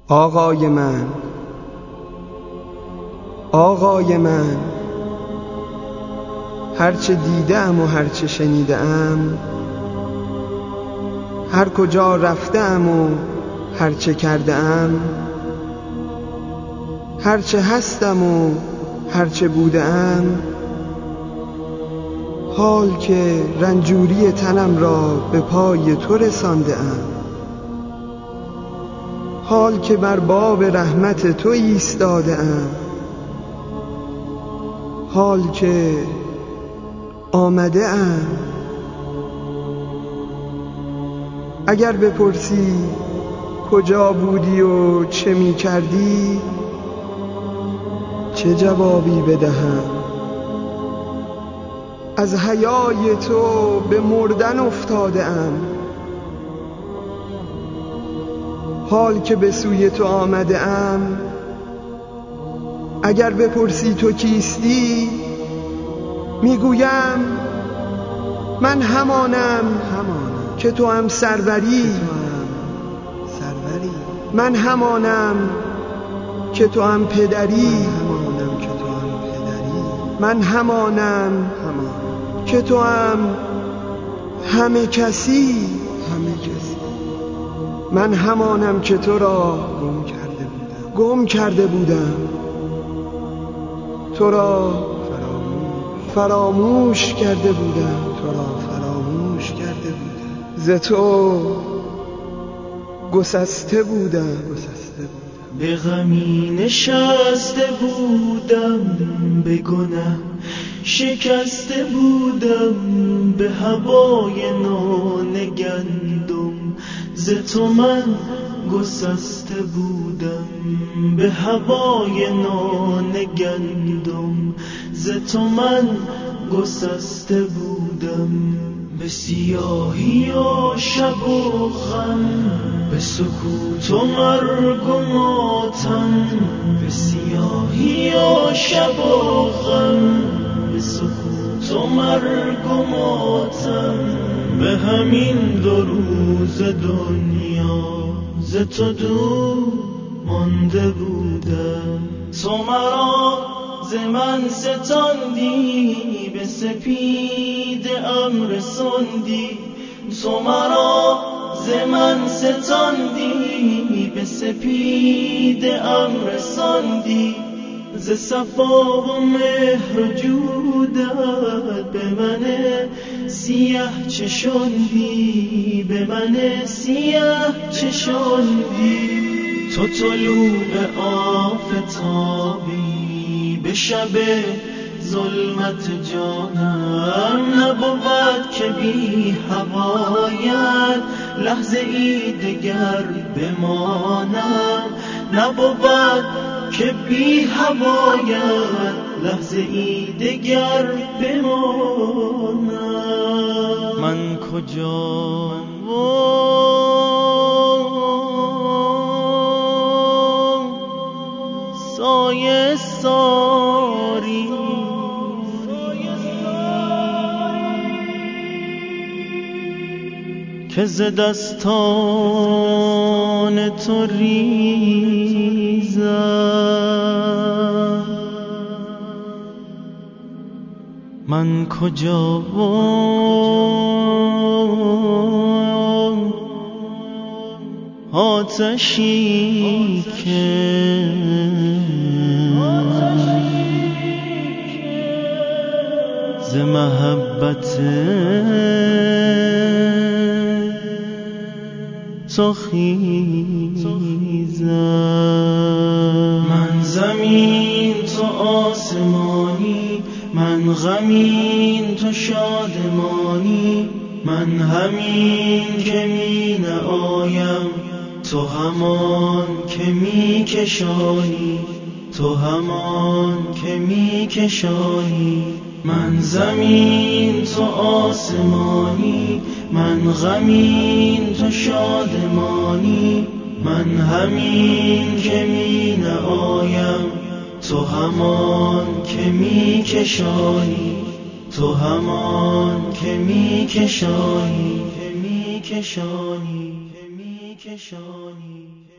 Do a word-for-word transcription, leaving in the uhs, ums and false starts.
آقای من، آقای من، هرچه دیدم و هرچه شنیدم، هر کجا رفتم و هرچه کردم، هرچه هستم و هرچه بودم، حال که رنجوری تنم را به پای تو رسانده ام، حال که بر باب رحمت تو ایستاده ام، حال که آمده ام. اگر بپرسی کجا بودی و چه می کردی، چه جوابی بدهم؟ از حیای تو به مردن افتاده ام، حال که به سوی تو آمده ام. اگر بپرسی تو کیستی، میگویم من همانم همانم که تو هم سروری، سروری. من همانم که تو هم پدری، همانم که تو هم پدری. من همانم همان که تو هم همه کسی، همه کسی. من همانم که تو را گم کرده بودم، گم کرده بودم. تو را فراموش, فراموش کرده بودم، تو را فراموش کرده بودم. ز تو گسسته بودم، گسسته بودم. به غمی نشسته بودم، به گناه شکسته بودم، به هوای نان گندم ز تو من گسسته بودم، به هوای نان گندم ز تو من گسسته بودم. به سیاهی و شب و غم، به سکوت و مرگ و ماتم، به سیاهی و شب و غم، به سکوت و مرگ و ماتم، به همین دو روز دنیا ز تو دور مانده بودم. تو مرا ز من ستاندی، به سپید امر سندی. تو مرا ز من ستاندی، به سپید امر سندی. ز صفا و مهر و جودت به من سیه چشاندی، به من سیه چشاندی. تو طلوع آفتابی، به شب ظلمت جانم. نبود که بی هوایت لحظه ای دگر بمانم، نبود که بی هوایت لحظه ای دگر بمانم. من کجا سایه ساری، که ز دستان تو ریزم. من کجا آتشی که ز محبت تو خیزم. من زمین تو آسمانی، من غمین تو شادمانی. من همین که می نآیم، تو همان که می کشانی، تو همان که می کشانی. من زمین تو آسمانی، من غمین تو شادمانی. من همین که می نآیم، تو همان که می کشانی، تو همان که می کشانی، که می کشانی، که می کشانی.